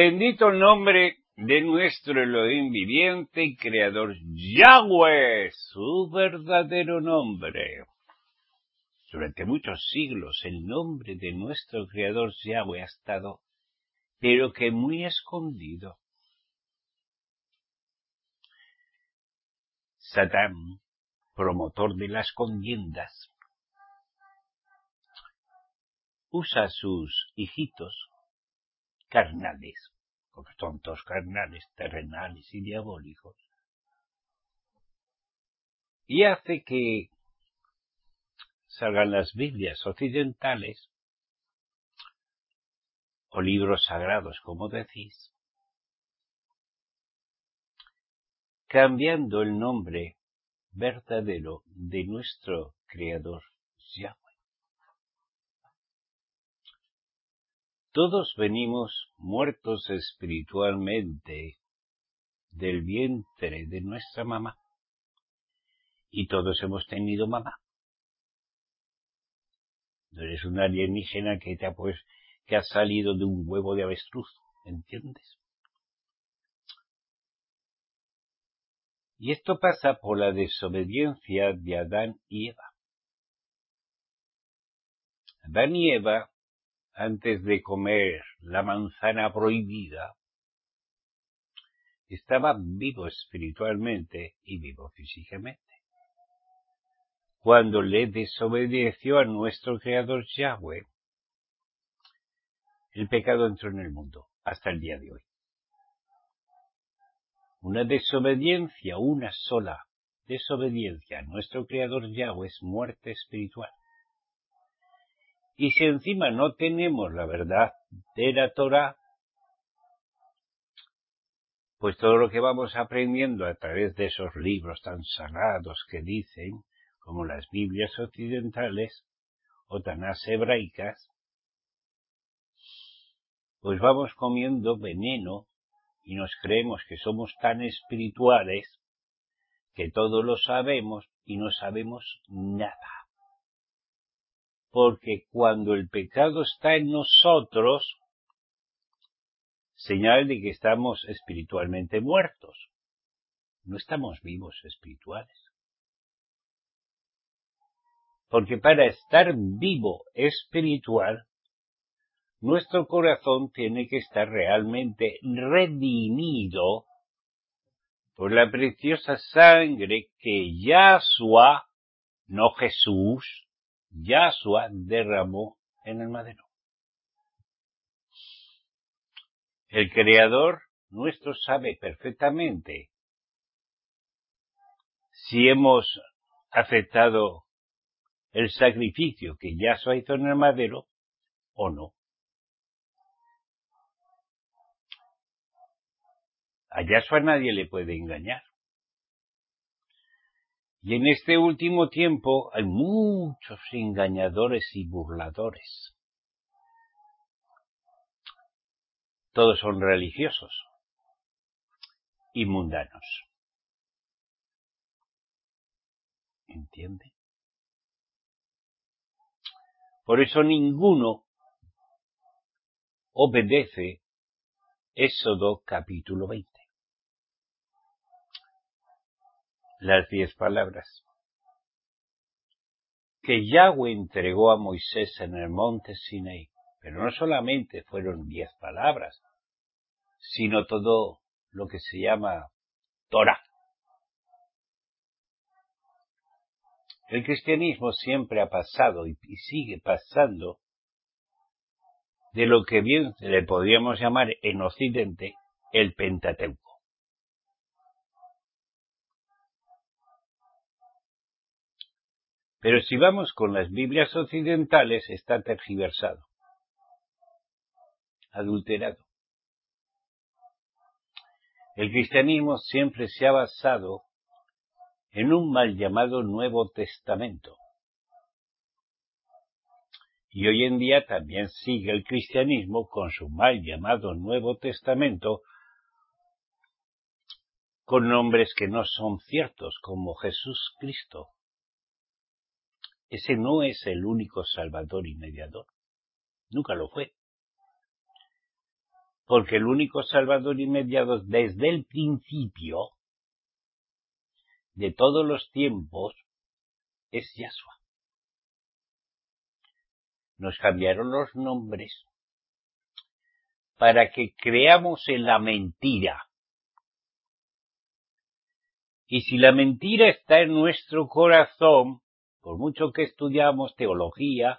Bendito el nombre de nuestro Elohim viviente y creador Yahweh, su verdadero nombre. Durante muchos siglos el nombre de nuestro creador Yahweh ha estado, pero que muy escondido. Satán, promotor de las contiendas, usa a sus hijitos carnales, porque son todos carnales, terrenales y diabólicos, y hace que salgan las Biblias occidentales, o libros sagrados, como decís, cambiando el nombre verdadero de nuestro Creador Yahweh. Todos venimos muertos espiritualmente del vientre de nuestra mamá, y todos hemos tenido mamá. No eres un alienígena que ha salido de un huevo de avestruz, ¿entiendes? Y esto pasa por la desobediencia de Adán y Eva. Adán y Eva, antes de comer la manzana prohibida, estaba vivo espiritualmente y vivo físicamente. Cuando le desobedeció a nuestro Creador Yahweh, el pecado entró en el mundo hasta el día de hoy. Una sola desobediencia a nuestro Creador Yahweh es muerte espiritual. Y si encima no tenemos la verdad de la Torah, pues todo lo que vamos aprendiendo a través de esos libros tan sagrados que dicen, como las Biblias occidentales o Tanás hebraicas, pues vamos comiendo veneno y nos creemos que somos tan espirituales que todo lo sabemos y no sabemos nada. Porque cuando el pecado está en nosotros, señal de que estamos espiritualmente muertos. No estamos vivos espirituales. Porque para estar vivo espiritual, nuestro corazón tiene que estar realmente redimido por la preciosa sangre que Yahshua, no Jesús, Yahshua derramó en el madero. El Creador nuestro sabe perfectamente si hemos aceptado el sacrificio que Yahshua hizo en el madero o no. A Yahshua nadie le puede engañar. Y en este último tiempo hay muchos engañadores y burladores. Todos son religiosos y mundanos. ¿Entiende? Por eso ninguno obedece Éxodo capítulo 20. Las 10 palabras que Yahweh entregó a Moisés en el monte Sinaí. Pero no solamente fueron 10 palabras, sino todo lo que se llama Torah. El cristianismo siempre ha pasado y sigue pasando de lo que bien le podríamos llamar en Occidente el Pentateuco. Pero si vamos con las Biblias occidentales, está tergiversado, adulterado. El cristianismo siempre se ha basado en un mal llamado Nuevo Testamento. Y hoy en día también sigue el cristianismo con su mal llamado Nuevo Testamento, con nombres que no son ciertos, como Jesús Cristo. Ese no es el único Salvador y mediador. Nunca lo fue. porque el único Salvador y mediador desde el principio de todos los tiempos es Yahshua. Nos cambiaron los nombres para que creamos en la mentira. Y si la mentira está en nuestro corazón, por mucho que estudiamos teología,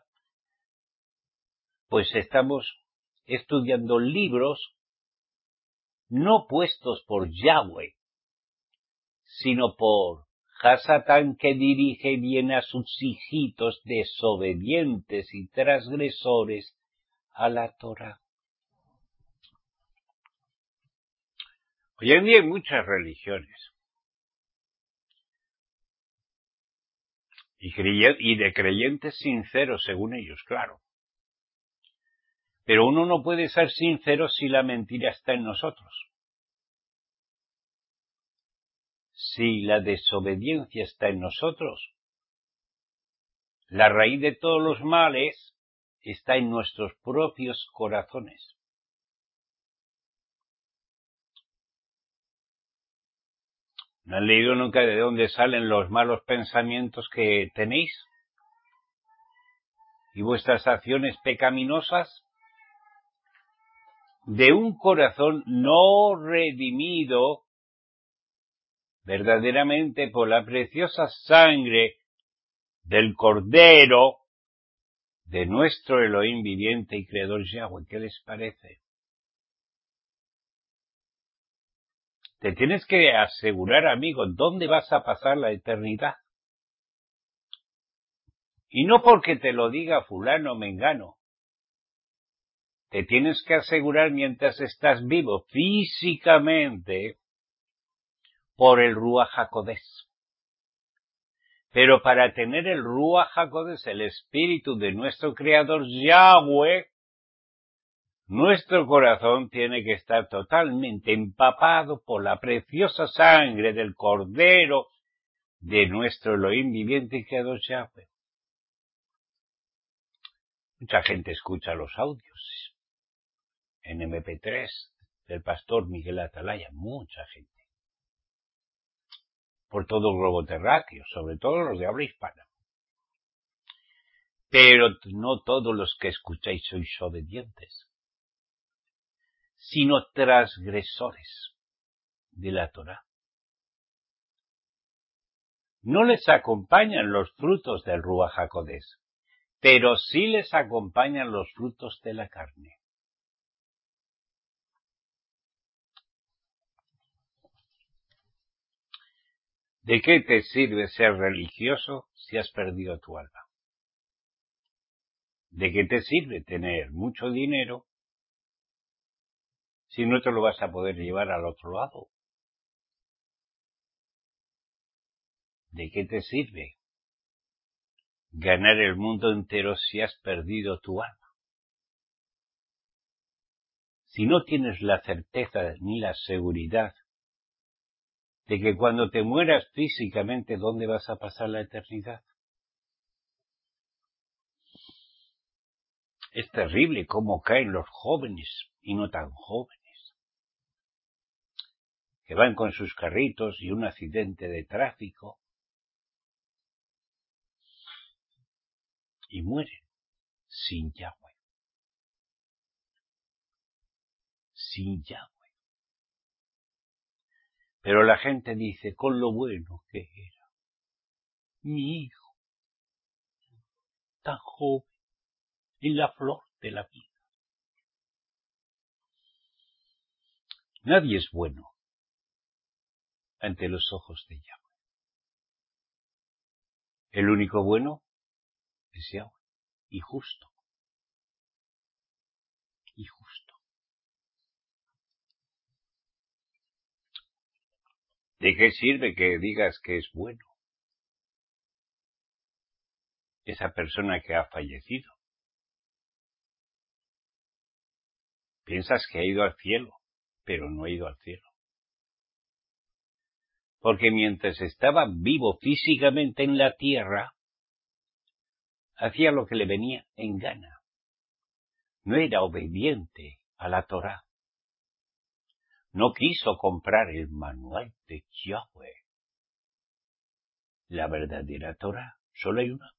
pues estamos estudiando libros no puestos por Yahweh, sino por Hasatán, que dirige bien a sus hijitos desobedientes y transgresores a la Torá. Hoy en día hay muchas religiones y de creyentes sinceros, según ellos, claro. Pero uno no puede ser sincero si la mentira está en nosotros. Si la desobediencia está en nosotros, la raíz de todos los males está en nuestros propios corazones. ¿No han leído nunca de dónde salen los malos pensamientos que tenéis? ¿Y vuestras acciones pecaminosas? De un corazón no redimido verdaderamente por la preciosa sangre del Cordero de nuestro Elohim viviente y creador Yahweh. ¿Qué les parece? Te tienes que asegurar, amigo, dónde vas a pasar la eternidad. Y no porque te lo diga fulano o mengano. Te tienes que asegurar mientras estás vivo físicamente por el Ruach HaKodesh. Pero para tener el Ruach HaKodesh, el espíritu de nuestro Creador Yahweh, nuestro corazón tiene que estar totalmente empapado por la preciosa sangre del Cordero de nuestro Elohim viviente y Creador Yahweh. Mucha gente escucha los audios en MP3 del pastor Miguel Atalaya, mucha gente. Por todo el globo terráqueo, sobre todo los de habla hispana. Pero no todos los que escucháis sois obedientes, sino transgresores de la Torá. No les acompañan los frutos del Ruach HaKodesh, pero sí les acompañan los frutos de la carne. ¿De qué te sirve ser religioso si has perdido tu alma? ¿De qué te sirve tener mucho dinero si no te lo vas a poder llevar al otro lado? ¿De qué te sirve ganar el mundo entero si has perdido tu alma? Si no tienes la certeza ni la seguridad de que cuando te mueras físicamente, ¿dónde vas a pasar la eternidad? Es terrible cómo caen los jóvenes y no tan jóvenes, que van con sus carritos y un accidente de tráfico y mueren sin Yahweh. Sin Yahweh. Pero la gente dice, con lo bueno que era mi hijo, tan joven, en la flor de la vida. Nadie es bueno ante los ojos de Yahweh. El único bueno es Yahweh, y justo. Y justo. ¿De qué sirve que digas que es bueno esa persona que ha fallecido? Piensas que ha ido al cielo, pero no ha ido al cielo. Porque mientras estaba vivo físicamente en la tierra, hacía lo que le venía en gana. No era obediente a la Torá. no quiso comprar el manual de Yahweh. La verdadera Torá, solo hay una.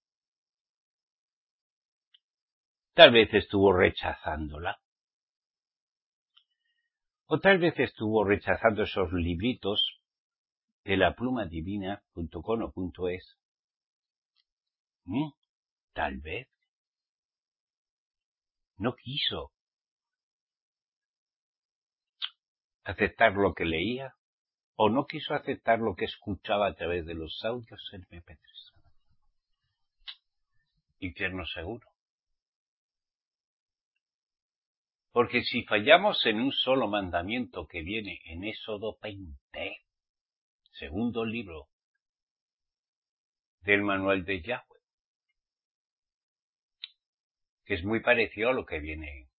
Tal vez estuvo rechazándola. O tal vez estuvo rechazando esos libritos de la pluma divina.com o .es. Tal vez no quiso aceptar lo que leía o no quiso aceptar lo que escuchaba a través de los audios en MP3. Infierno seguro. Porque si fallamos en un solo mandamiento que viene en Éxodo 20, segundo libro del manual de Yahweh, que es muy parecido a lo que viene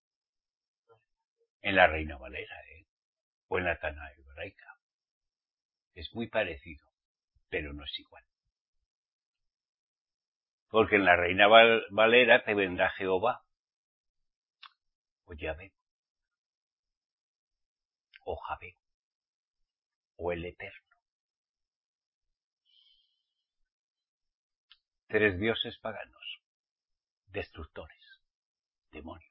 en la Reina Valera, o en la Tana hebraica. Es muy parecido, pero no es igual. Porque en la Reina Valera te vendrá Jehová, o Yahvé, o Javé, o el Eterno. 3 dioses paganos, destructores, demonios.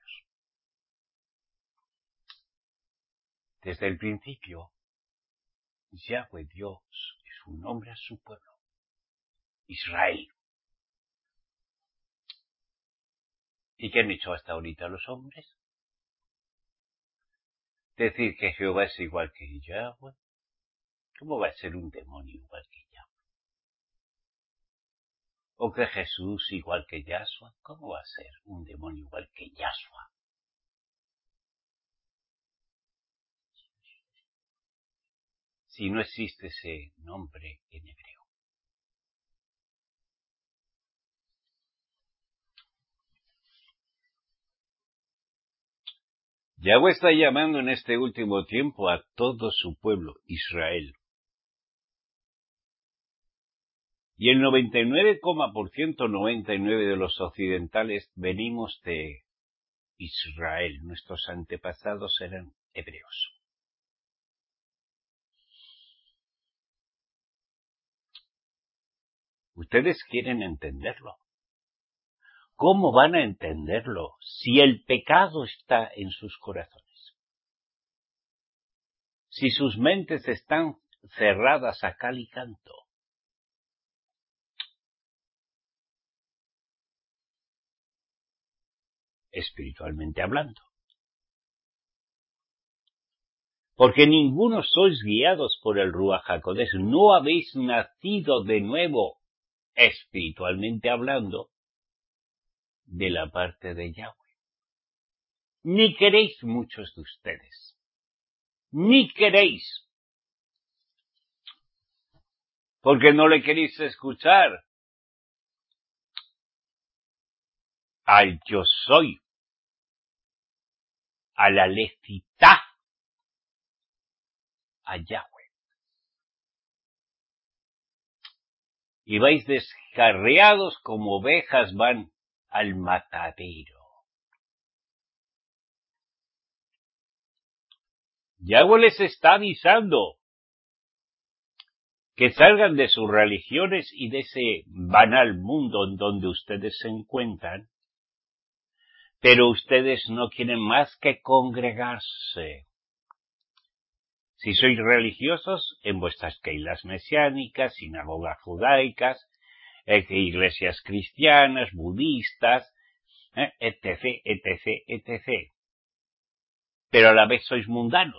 Desde el principio, Yahweh Dios es un nombre a su pueblo, Israel. ¿Y qué han hecho hasta ahorita los hombres? Decir que Jehová es igual que Yahweh. ¿Cómo va a ser un demonio igual que Yahweh? ¿O que Jesús igual que Yahshua? ¿Cómo va a ser un demonio igual que Yahshua? Si no existe ese nombre en hebreo. Yahweh está llamando en este último tiempo a todo su pueblo, Israel. Y el 99,99 de los occidentales venimos de Israel. Nuestros antepasados eran hebreos. Ustedes quieren entenderlo. ¿Cómo van a entenderlo si el pecado está en sus corazones? Si sus mentes están cerradas a cal y canto. Espiritualmente hablando. Porque ninguno sois guiados por el Ruach HaKodesh. No habéis nacido de nuevo, espiritualmente hablando, de la parte de Yahweh. Ni queréis muchos de ustedes. Ni queréis. Porque no le queréis escuchar al yo soy, a la lecitá, a Yahweh. Y vais descarriados como ovejas van al matadero. Yahweh les está avisando que salgan de sus religiones y de ese banal mundo en donde ustedes se encuentran, pero ustedes no quieren más que congregarse. Si sois religiosos, en vuestras keilas mesiánicas, sinagogas judaicas, iglesias cristianas, budistas, etc., etc., etc. Pero a la vez sois mundanos.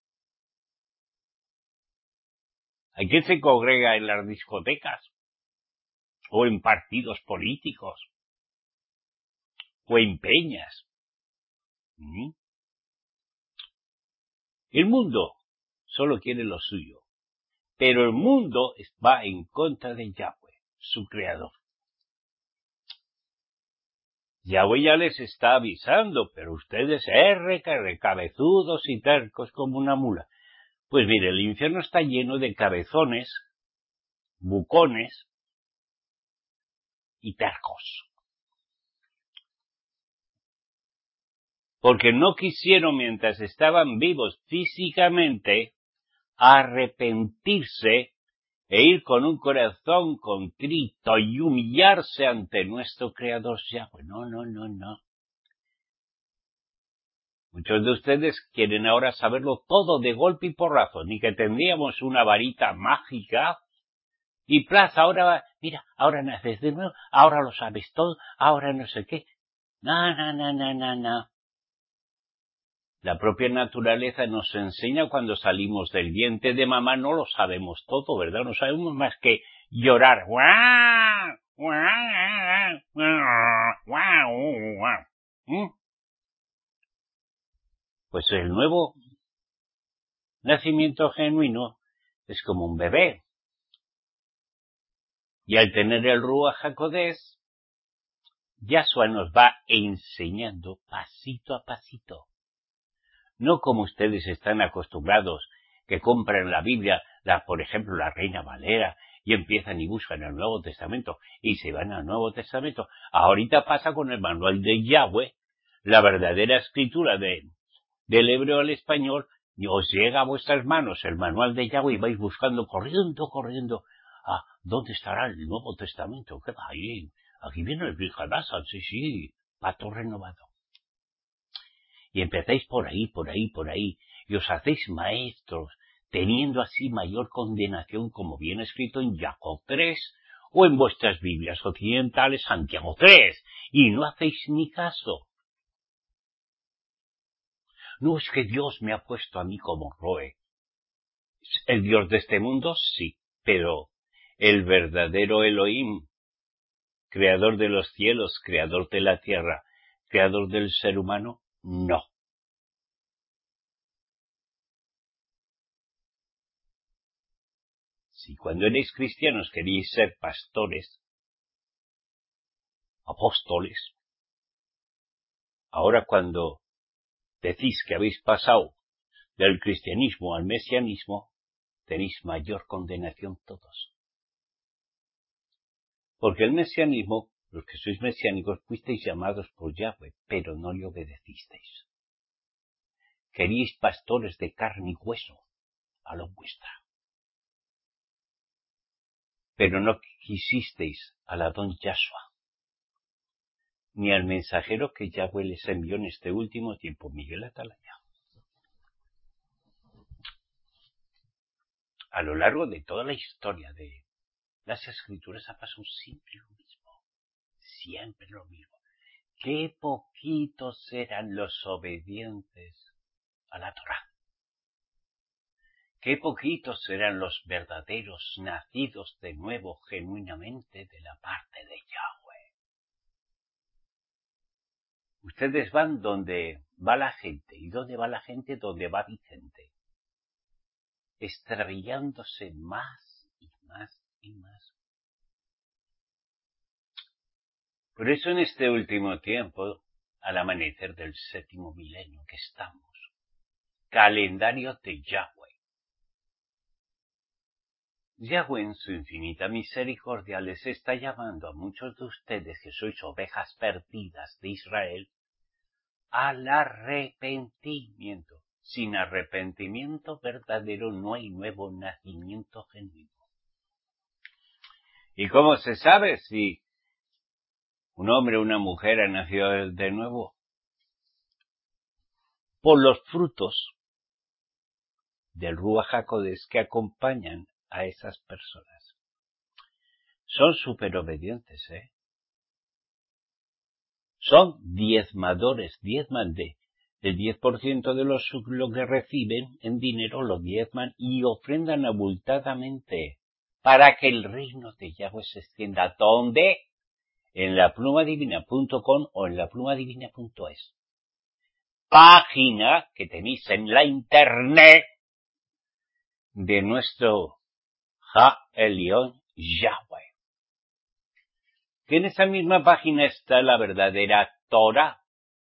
Hay quien se congrega en las discotecas, o en partidos políticos, o en peñas. El mundo solo quiere lo suyo, pero el mundo va en contra de Yahweh, su creador. Yahweh ya les está avisando, pero ustedes cabezudos y tercos como una mula. Pues mire, el infierno está lleno de cabezones, bucones y tercos. porque no quisieron, mientras estaban vivos físicamente, arrepentirse e ir con un corazón contrito y humillarse ante nuestro Creador Yahweh. No. Muchos de ustedes quieren ahora saberlo todo de golpe y porrazo, ni que tendríamos una varita mágica y plaza, ahora, mira, ahora naces de nuevo, ahora lo sabes todo, ahora no sé qué. No. La propia naturaleza nos enseña cuando salimos del vientre de mamá, no lo sabemos todo, ¿verdad? No sabemos más que llorar. Pues el nuevo nacimiento genuino es como un bebé. Y al tener el Ruach HaKodesh, Yahshua nos va enseñando pasito a pasito. No como ustedes están acostumbrados, que compran la Biblia, por ejemplo, la Reina Valera, y empiezan y buscan el Nuevo Testamento, y se van al Nuevo Testamento. Ahorita pasa con el manual de Yahweh, la verdadera escritura del hebreo al español, y os llega a vuestras manos el manual de Yahweh y vais buscando, corriendo, ¿dónde estará el Nuevo Testamento? ¿Qué va ahí? Aquí viene el Vilhadasa, sí, pato renovado. Y empezáis por ahí, y os hacéis maestros, teniendo así mayor condenación, como viene escrito en Jacob 3, o en vuestras Biblias occidentales, Santiago 3, y no hacéis ni caso. No es que Dios me ha puesto a mí como Roe. El Dios de este mundo, sí, pero el verdadero Elohim, creador de los cielos, creador de la tierra, creador del ser humano, no. Si cuando erais cristianos queríais ser pastores, apóstoles, ahora cuando decís que habéis pasado del cristianismo al mesianismo, tenéis mayor condenación todos. Porque el mesianismo, los que sois mesiánicos, fuisteis llamados por Yahweh, pero no le obedecisteis. Queríais pastores de carne y hueso, a lo vuestra. Pero no quisisteis al Adón Yahshua, ni al mensajero que Yahweh les envió en este último tiempo, Miguel Atalaya. A lo largo de toda la historia de las Escrituras ha pasado siempre lo mismo. Qué poquitos eran los obedientes a la Torá. Qué poquitos eran los verdaderos nacidos de nuevo genuinamente de la parte de Yahweh. Ustedes van donde va la gente, y donde va la gente, donde va Vicente, extraviándose más y más. Por eso en este último tiempo, al amanecer del 7º milenio que estamos, calendario de Yahweh. Yahweh en su infinita misericordia les está llamando a muchos de ustedes que sois ovejas perdidas de Israel al arrepentimiento. Sin arrepentimiento verdadero no hay nuevo nacimiento genuino. ¿Y cómo se sabe si un hombre o una mujer ha nacido de nuevo? Por los frutos del Ruach HaKodesh que acompañan a esas personas. Son súper obedientes, Son diezmadores, diezman el 10% de lo que reciben en dinero lo diezman y ofrendan abultadamente para que el reino de Yahweh se extienda. ¿Dónde? En laplumadivina.com o en laplumadivina.es. Página que tenéis en la internet de nuestro Ha Elión Yahweh. Que en esa misma página está la verdadera Torah.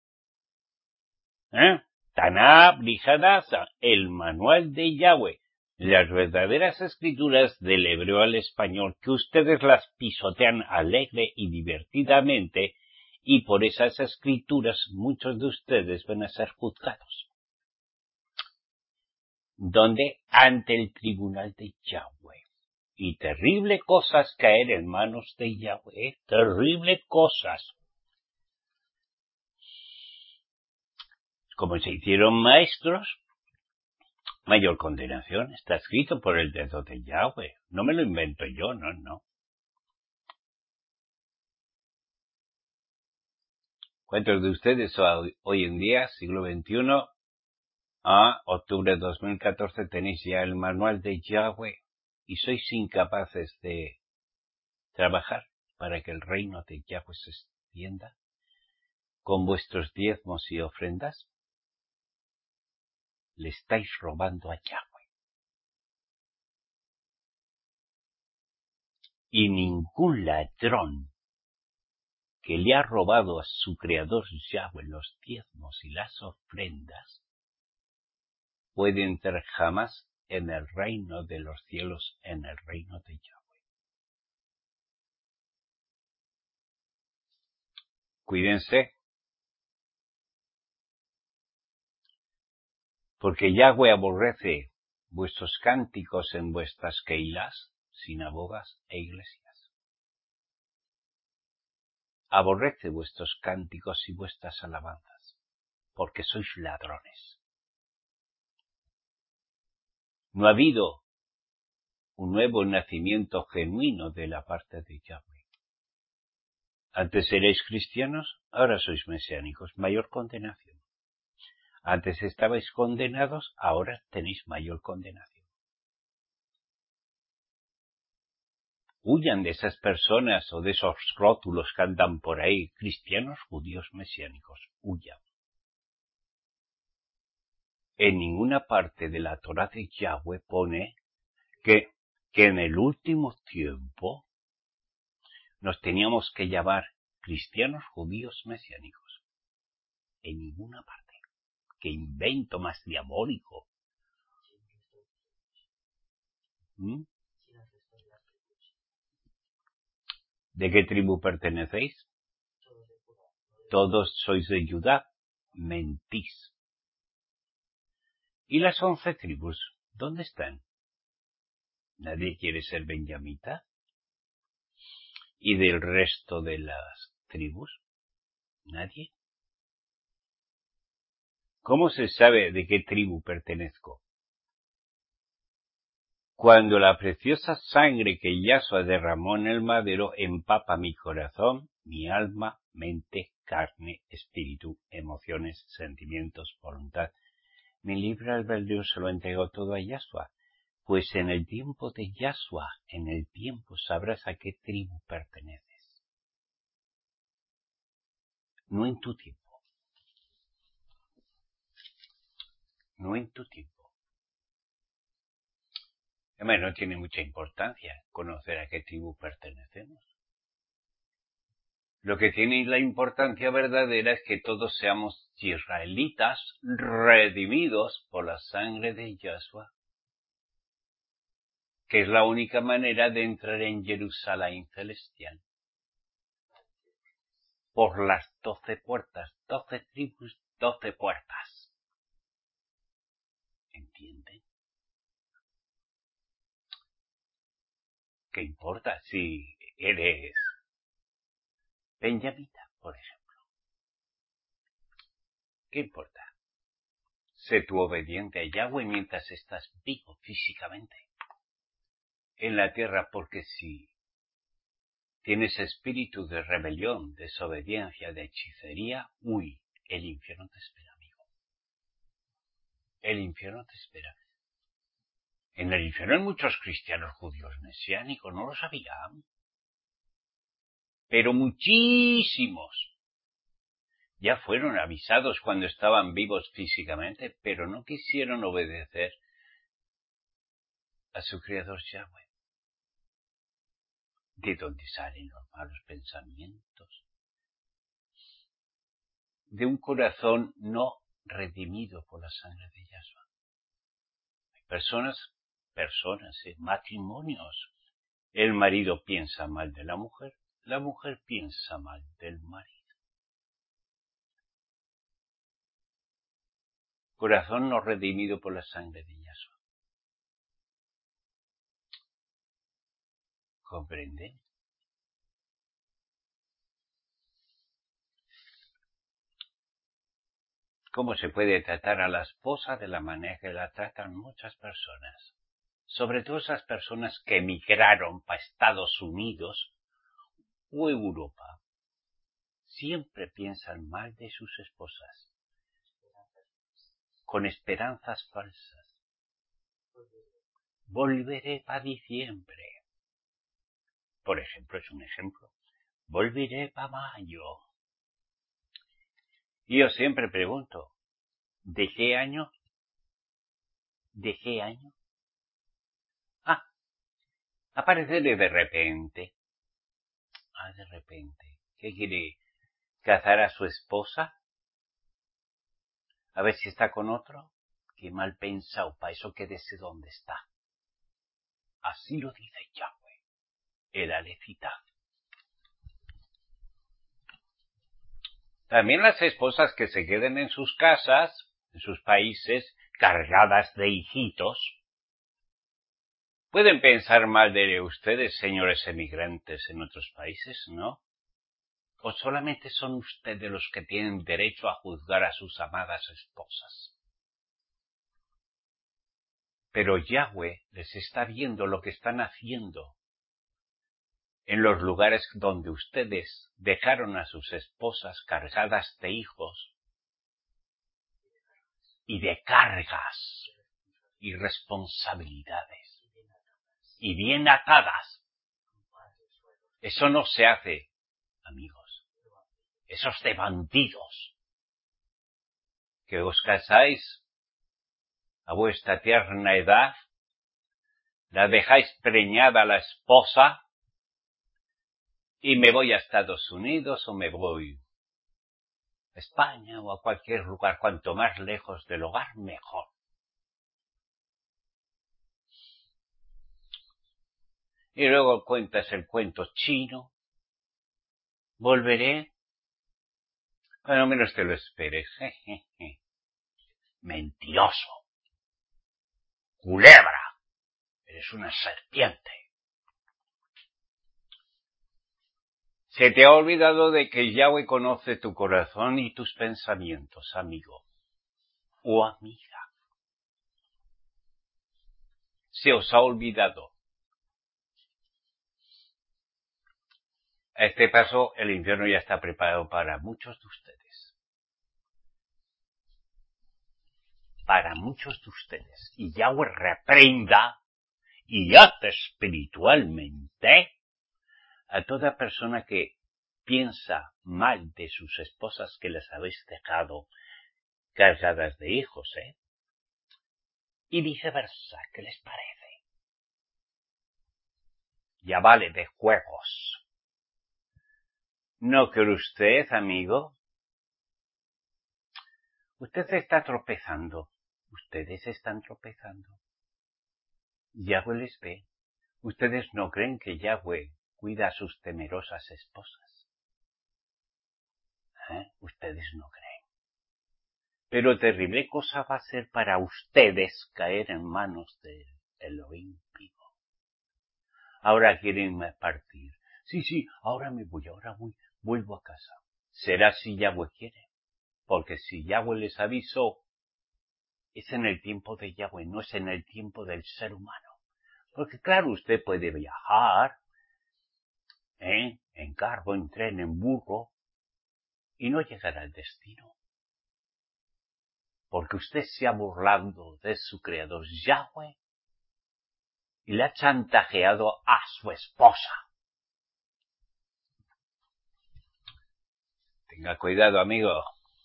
Taná, Brihadasa, el manual de Yahweh, las verdaderas escrituras del hebreo al español, que ustedes las pisotean alegre y divertidamente y por esas escrituras muchos de ustedes van a ser juzgados. ¿Dónde? Ante el tribunal de Yahweh. Y terrible cosas caer en manos de Yahweh, terrible cosas. Como se hicieron maestros, mayor condenación. Está escrito por el dedo de Yahweh. No me lo invento yo, no. ¿Cuántos de ustedes hoy en día, siglo XXI, a octubre de 2014, tenéis ya el manual de Yahweh y sois incapaces de trabajar para que el reino de Yahweh se extienda con vuestros diezmos y ofrendas? Le estáis robando a Yahweh. Y ningún ladrón que le ha robado a su creador Yahweh los diezmos y las ofrendas puede entrar jamás en el reino de los cielos, en el reino de Yahweh. Cuídense, porque Yahweh aborrece vuestros cánticos en vuestras keilas, sinagogas e iglesias. Aborrece vuestros cánticos y vuestras alabanzas, porque sois ladrones. No ha habido un nuevo nacimiento genuino de la parte de Yahweh. Antes erais cristianos, ahora sois mesiánicos, mayor condenación. Antes estabais condenados, ahora tenéis mayor condenación. Huyan de esas personas o de esos rótulos que andan por ahí, cristianos, judíos, mesiánicos, huyan. En ninguna parte de la Torá de Yahweh pone que en el último tiempo nos teníamos que llamar cristianos, judíos, mesiánicos. En ninguna parte. ¡Qué invento más diabólico! ¿Mm? ¿De qué tribu pertenecéis? Todos sois de Judá. Mentís. ¿Y las 11 tribus? ¿Dónde están? ¿Nadie quiere ser benjamita? ¿Y del resto de las tribus? ¿Nadie? ¿Cómo se sabe de qué tribu pertenezco? Cuando la preciosa sangre que Yahshua derramó en el madero empapa mi corazón, mi alma, mente, carne, espíritu, emociones, sentimientos, voluntad, mi libre albedrío se lo entregó todo a Yahshua. Pues en el tiempo de Yahshua, en el tiempo sabrás a qué tribu perteneces. No en tu tiempo. No en tu tiempo. Además, no tiene mucha importancia conocer a qué tribu pertenecemos. Lo que tiene la importancia verdadera es que todos seamos israelitas redimidos por la sangre de Yahshua, que es la única manera de entrar en Jerusalén celestial. Por las 12 puertas, 12 tribus, 12 puertas. ¿Entienden? ¿Qué importa si eres benjamita, por ejemplo? ¿Qué importa? Sé tú obediente a Yahweh mientras estás vivo físicamente en la tierra, porque si tienes espíritu de rebelión, desobediencia, de hechicería, el infierno te espera, amigo. El infierno te espera. En el infierno hay muchos cristianos judíos mesiánicos, no lo sabían. Pero muchísimos. Ya fueron avisados cuando estaban vivos físicamente, pero no quisieron obedecer a su Creador Yahweh. ¿De dónde salen los malos pensamientos? De un corazón no redimido por la sangre de Yahshua. Hay personas, matrimonios. El marido piensa mal de la mujer piensa mal del marido. corazón no redimido por la sangre de Yahshua. ¿Comprenden? ¿Cómo se puede tratar a la esposa de la manera que la tratan muchas personas? Sobre todo esas personas que emigraron para Estados Unidos o Europa. Siempre piensan mal de sus esposas, con esperanzas falsas. Volveré para diciembre. Por ejemplo, es un ejemplo. Volveré para mayo. Y yo siempre pregunto, ¿de qué año? ¿De qué año? Ah, aparece de repente. Ah, de repente. ¿Qué quiere? ¿Cazar a su esposa? A ver si está con otro. Qué mal pensado, para eso quédese donde está. Así lo dice Yahweh, el Alecita. También las esposas que se queden en sus casas, en sus países, cargadas de hijitos, pueden pensar mal de ustedes, señores emigrantes en otros países, ¿no? ¿O solamente son ustedes los que tienen derecho a juzgar a sus amadas esposas? Pero Yahweh les está viendo lo que están haciendo en los lugares donde ustedes dejaron a sus esposas cargadas de hijos y de cargas y responsabilidades y bien atadas. Eso no se hace, amigos. Eso es de bandidos. Que os casáis a vuestra tierna edad, la dejáis preñada a la esposa y me voy a Estados Unidos o me voy a España o a cualquier lugar. Cuanto más lejos del hogar, mejor. Y luego cuentas el cuento chino. Volveré. Bueno, menos te lo esperes. Mentiroso. Culebra. Eres una serpiente. Se te ha olvidado de que Yahweh conoce tu corazón y tus pensamientos, amigo o amiga. Se os ha olvidado. A este paso, el infierno ya está preparado para muchos de ustedes. Para muchos de ustedes. Y Yahweh reprenda y ate espiritualmente a toda persona que piensa mal de sus esposas que les habéis dejado cargadas de hijos, Y viceversa, ¿qué les parece? Ya vale de juegos. ¿No cree usted, amigo? Usted está tropezando. Ustedes están tropezando. Yahweh les ve. Ustedes no creen que Yahweh cuida a sus temerosas esposas. Ustedes no creen. Pero terrible cosa va a ser para ustedes caer en manos del Elohim vivo. Ahora quieren partir. Sí, ahora me voy, vuelvo a casa. Será si Yahweh quiere. Porque si Yahweh les avisó, es en el tiempo de Yahweh, no es en el tiempo del ser humano. Porque claro, usted puede viajar, en carro, en tren, en burro, y no llegar al destino. Porque usted se ha burlado de su creador Yahweh y le ha chantajeado a su esposa. Tenga cuidado, amigo.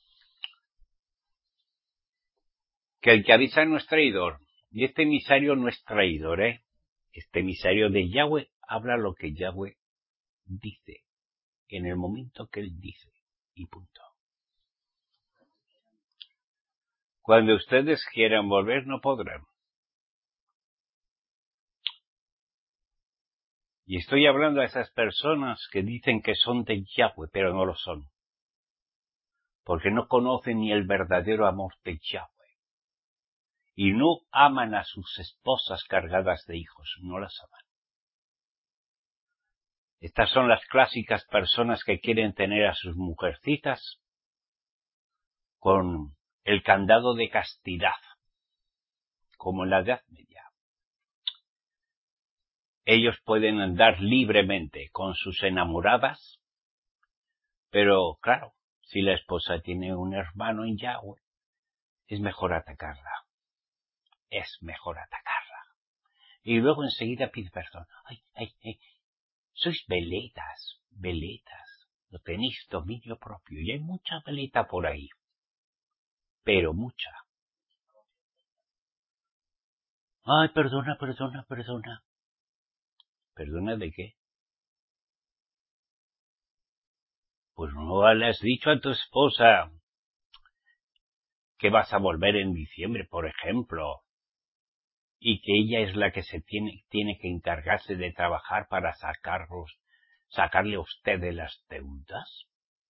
Que el que avisa no es traidor. Y este emisario no es traidor, Este emisario de Yahweh habla lo que Yahweh dice, en el momento que él dice, y punto. Cuando ustedes quieran volver, no podrán. Y estoy hablando a esas personas que dicen que son de Yahweh, pero no lo son. Porque no conocen ni el verdadero amor de Yahweh. y no aman a sus esposas cargadas de hijos, no las aman. Estas son las clásicas personas que quieren tener a sus mujercitas con el candado de castidad, como en la Edad Media. Ellos pueden andar libremente con sus enamoradas, pero claro, si la esposa tiene un hermano en Yahweh, es mejor atacarla. Es mejor atacarla. Y luego enseguida pide perdón. Ay, sois veletas, no tenéis dominio propio. Y hay mucha veleta por ahí. Pero mucha. Ay, perdona. ¿Perdona de qué? Pues no le has dicho a tu esposa que vas a volver en diciembre, por ejemplo, y que ella es la que se tiene que encargarse de trabajar para sacarle a usted de las deudas.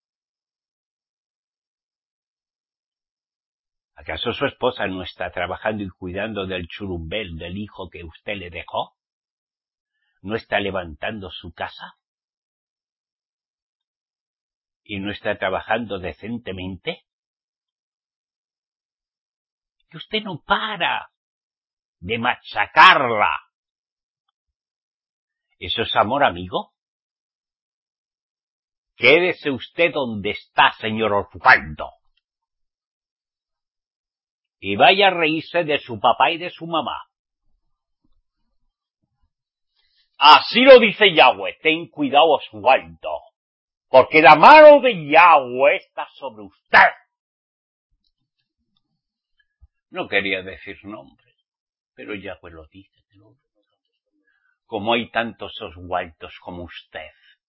¿Acaso su esposa no está trabajando y cuidando del churumbel del hijo que usted le dejó? ¿No está levantando su casa? ¿Y no está trabajando decentemente? Que usted no para de machacarla. ¿Eso es amor, amigo? Quédese usted donde está, señor Osvaldo. Y vaya a reírse de su papá y de su mamá. Así lo dice Yahweh. Ten cuidado, Osvaldo, porque la mano de Yahweh está sobre usted. No quería decir nombres, pero Yahweh lo dice. Como hay tantos Osvaldos como usted.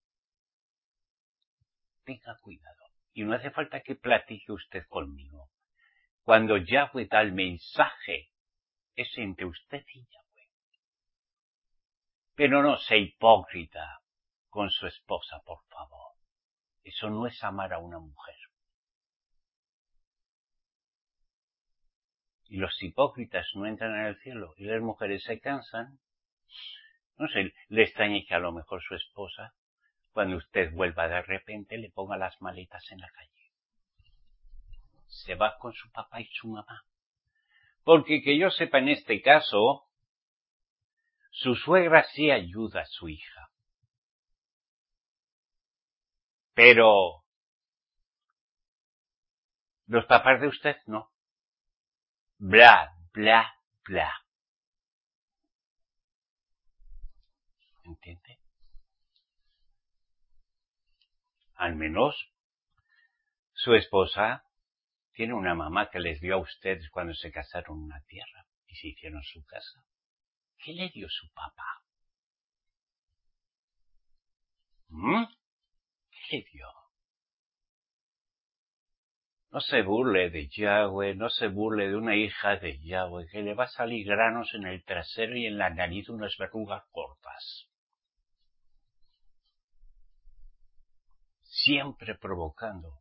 Tenga cuidado. Y no hace falta que platique usted conmigo. Cuando Yahweh da el mensaje, es entre usted y Yahweh. Pero no sea hipócrita con su esposa, por favor. Eso no es amar a una mujer. Y los hipócritas no entran en el cielo y las mujeres se cansan. No sé, le extrañe que a lo mejor su esposa, cuando usted vuelva de repente, le ponga las maletas en la calle. Se va con su papá y su mamá. Porque que yo sepa, en este caso, su suegra sí ayuda a su hija. Pero los papás de usted no. Bla. ¿Entiende? Al menos su esposa tiene una mamá que les dio a ustedes cuando se casaron una tierra y se hicieron su casa. ¿Qué le dio su papá? ¿Qué le dio? No se burle de Yahweh, no se burle de una hija de Yahweh, que le va a salir granos en el trasero y en la nariz unas verrugas cortas. Siempre provocándola.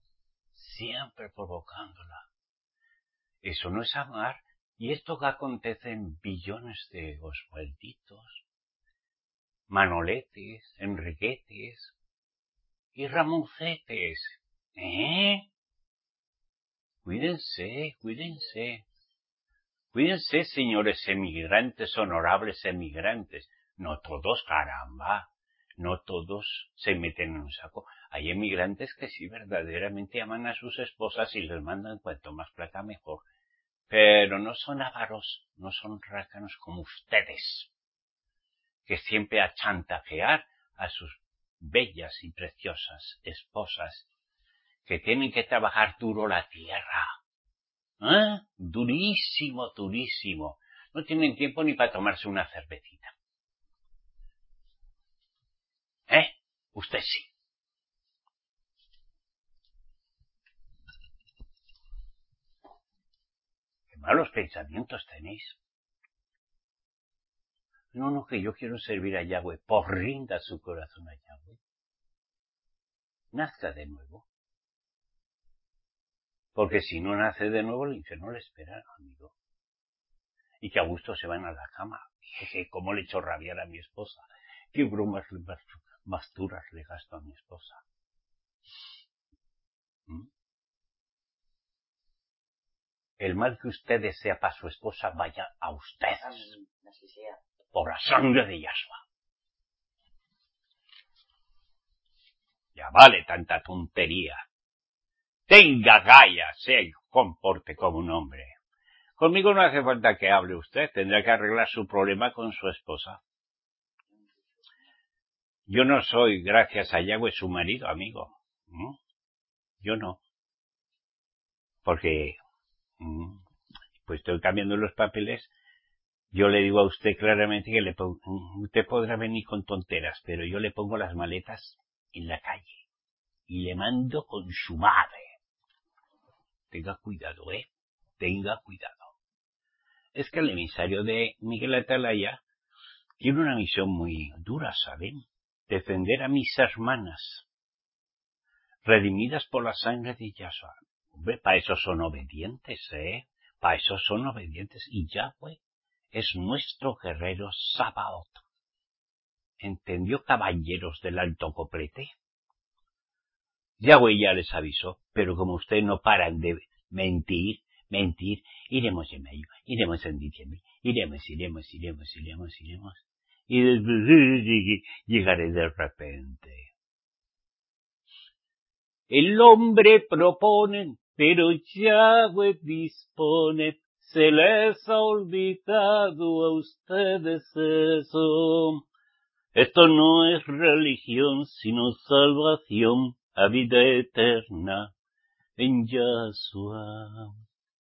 Eso no es amar. Y esto que acontece en billones de Osvalditos, Manoletes, Enriquetes y Ramoncetes. Cuídense. Cuídense, señores emigrantes, honorables emigrantes. No todos, caramba. No todos se meten en un saco. Hay emigrantes que sí verdaderamente aman a sus esposas y les mandan cuanto más plata mejor. Pero no son avaros, no son rácanos como ustedes, que siempre a chantajear a sus bellas y preciosas esposas, que tienen que trabajar duro la tierra. Durísimo. No tienen tiempo ni para tomarse una cervecita. Usted sí. Qué malos pensamientos tenéis. No, que yo quiero servir a Yahweh. Pues rinda su corazón a Yahweh. Nazca de nuevo. Porque si no nace de nuevo, el infierno le espera, amigo. y que a gusto se van a la cama. Jeje, cómo le echo rabiar a mi esposa. Qué bromas más duras le gasto a mi esposa. El mal que usted desea para su esposa vaya a ustedes. Así sea. Por la sangre de Yahshua. Ya vale tanta tontería. Tenga gallas, se comporte como un hombre. Conmigo no hace falta que hable usted, tendrá que arreglar su problema con su esposa. Yo no soy, gracias a Yahweh, su marido, amigo. Yo no. Porque, pues estoy cambiando los papeles. Yo le digo a usted claramente que usted podrá venir con tonteras, pero yo le pongo las maletas en la calle y le mando con su madre. Tenga cuidado, tenga cuidado. Es que el emisario de Miguel Atalaya tiene una misión muy dura, ¿saben? Defender a mis hermanas, redimidas por la sangre de Yahshua. Hombre, para eso son obedientes, para eso son obedientes. Y Yahweh es nuestro guerrero Sabaoth. ¿Entendió, caballeros del alto coplete? Yahweh ya les avisó, pero como ustedes no paran de mentir, iremos en mayo, iremos en diciembre, iremos, y después llegaré de repente. El hombre propone, pero Yahweh dispone, se les ha olvidado a ustedes eso. Esto no es religión, sino salvación a vida eterna en Yahshua.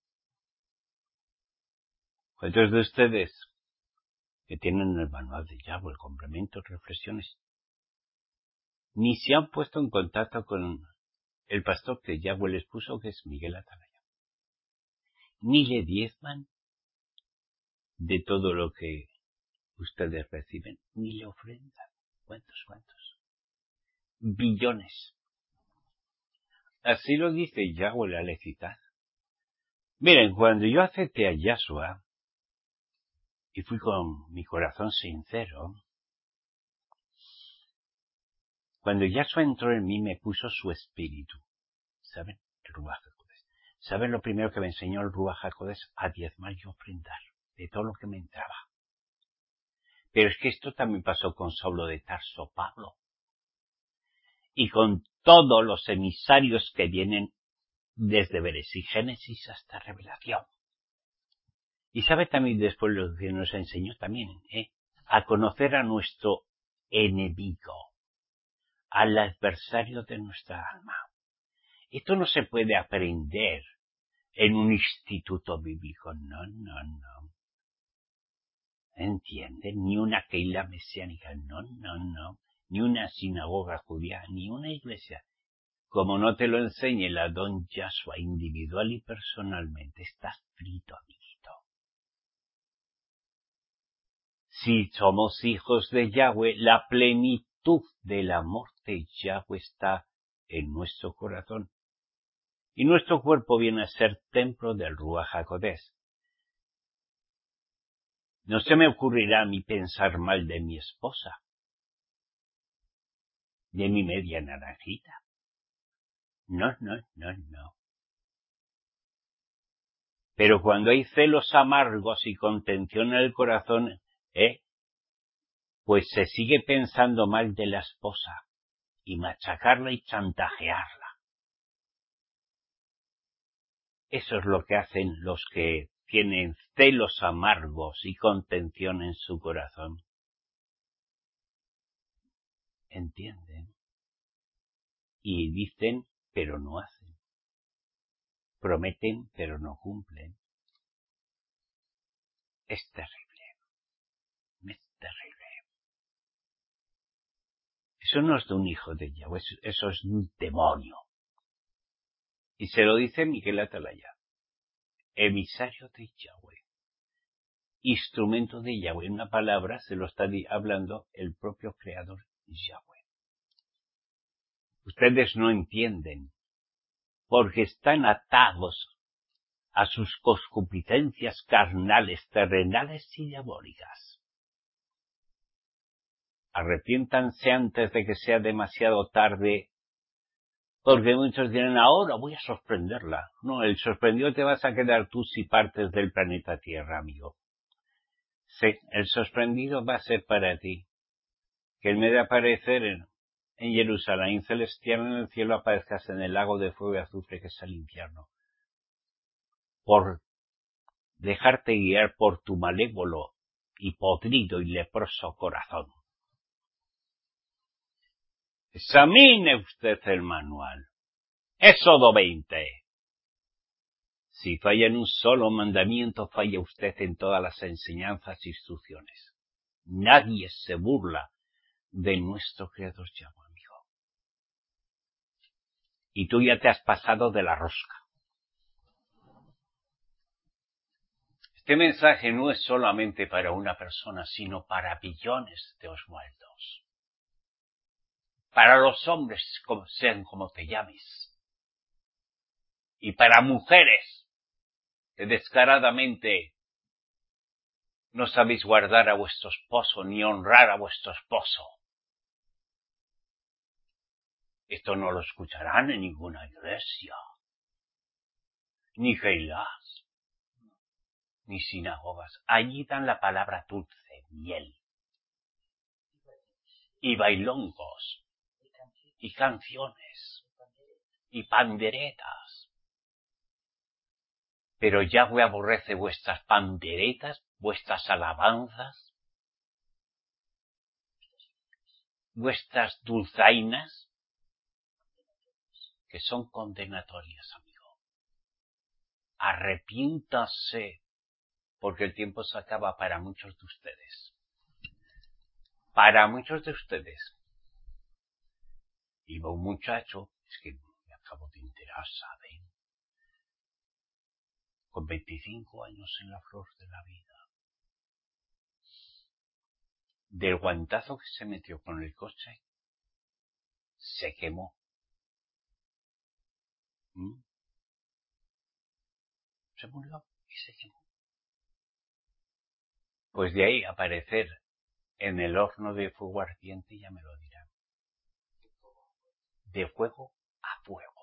¿Cuántos de ustedes que tienen el manual de Yahweh, el complemento de reflexiones, ni se han puesto en contacto con el pastor que Yahweh les puso, que es Miguel Atalaya? Ni le diezman de todo lo que ustedes reciben, ni le ofrendan. ¿Cuántos? Billones. Así lo dice Yahweh la Lecitad. Miren, cuando yo acepté a Yahshua y fui con mi corazón sincero, cuando Yahshua entró en mí me puso su espíritu. ¿Saben? El Ruach HaKodesh. ¿Saben lo primero que me enseñó el Ruach HaKodesh? A diezmar y ofrendar de todo lo que me entraba. Pero es que esto también pasó con Saulo de Tarso, Pablo. Y con todos los emisarios que vienen desde Bereshit, Génesis hasta Revelación. Y sabe también después lo que nos enseñó también, a conocer a nuestro enemigo, al adversario de nuestra alma. Esto no se puede aprender en un instituto bíblico, no. ¿Entienden? Ni una keila mesiánica, no. Ni una sinagoga judía, ni una iglesia. Como no te lo enseñe el Adón Yahshua individual y personalmente, estás frito, amiguito. Si somos hijos de Yahweh, la plenitud del amor de Yahweh está en nuestro corazón. Y nuestro cuerpo viene a ser templo del Ruach HaKodesh. No se me ocurrirá a mí pensar mal de mi esposa, de mi media naranjita. No. Pero cuando hay celos amargos y contención en el corazón, pues se sigue pensando mal de la esposa y machacarla y chantajearla. Eso es lo que hacen los que tienen celos amargos y contención en su corazón. ¿Entienden? Y dicen, pero no hacen. Prometen, pero no cumplen. Es terrible. Eso no es de un hijo de Yahweh, eso es un demonio. Y se lo dice Miguel Atalaya, emisario de Yahweh, instrumento de Yahweh. En una palabra se lo está hablando el propio creador Yahweh. Ustedes no entienden, porque están atados a sus concupiscencias carnales, terrenales y diabólicas. Arrepiéntanse antes de que sea demasiado tarde, porque muchos dirán, ahora voy a sorprenderla. No, el sorprendido te vas a quedar tú si partes del planeta Tierra, amigo. Sí, el sorprendido va a ser para ti. Que en vez de aparecer en Jerusalén celestial en el cielo, aparezcas en el lago de fuego y azufre que es el infierno. Por dejarte guiar por tu malévolo y podrido y leproso corazón. Examine usted el manual. Éxodo 20. Si falla en un solo mandamiento, falla usted en todas las enseñanzas e instrucciones. Nadie se burla de nuestro Creador Yahweh, amigo. Y tú ya te has pasado de la rosca. Este mensaje no es solamente para una persona, sino para billones de los muertos. Para los hombres, sean como te llames. Y para mujeres que descaradamente no sabéis guardar a vuestro esposo ni honrar a vuestro esposo. Esto no lo escucharán en ninguna iglesia, ni feilás, ni sinagogas. Allí dan la palabra dulce, miel, y bailongos, y canciones, y panderetas. Pero Yahweh aborrece vuestras panderetas, vuestras alabanzas, vuestras dulzainas, que son condenatorias, amigo. Arrepiéntase, porque el tiempo se acaba para muchos de ustedes. Para muchos de ustedes. Iba un muchacho, es que me acabo de enterar, ¿saben? Con 25 años en la flor de la vida. Del guantazo que se metió con el coche, se quemó. Se murió y se quemó. Pues de ahí aparecer en el horno de fuego ardiente, ya me lo dirán. De fuego a fuego.